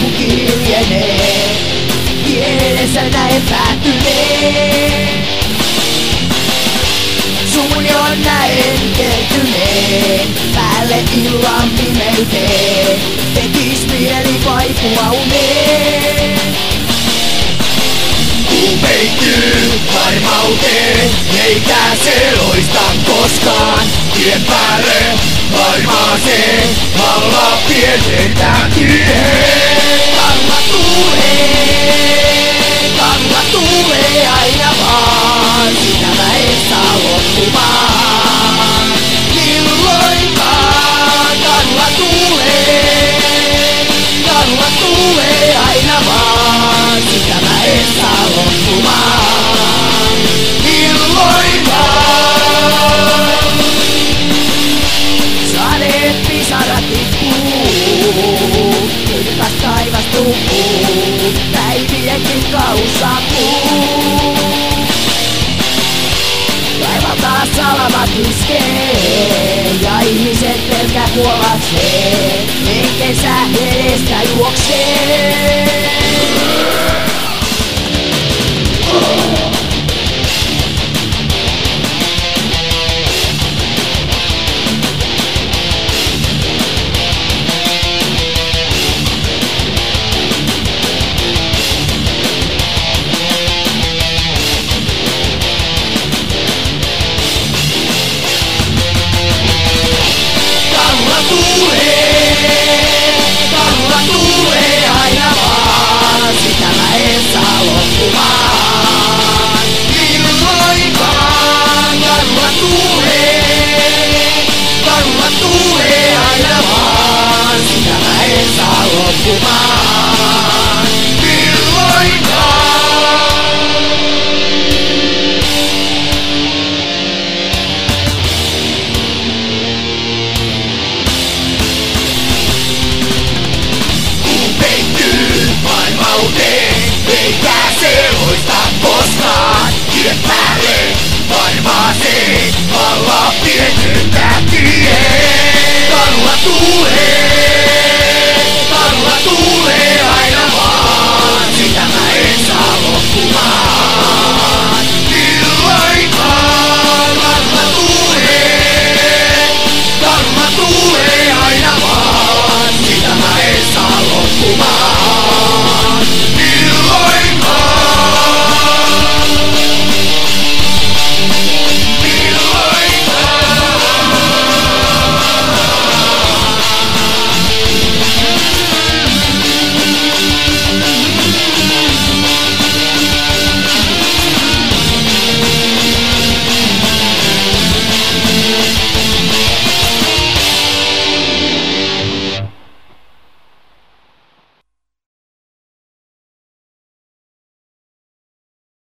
loppu hiljenee. Mielessä näen päättyneen. Sun jo näen kertyneen. Päälle illan pimeyteen. Tekis mieli vaipua uneen. Kuu peittyy harmauteen, eikä se loista koskaan. Tien päälle harmaaseen, alla pienentää tiehen. Kalla tulee aina vaan, sitä mä en saa loppumaan. Milloinkaan kalla tulee aina vaan, sitä mä en saa loppumaan. Milloinkaan sadeet pisarat tippuu, kirkas taivas tuppuu, päivien kirkkaus saapuu. Taivaan taas salamat iskee, ja ihmiset pelkää kuollakseen, henkensä edestä juoksee.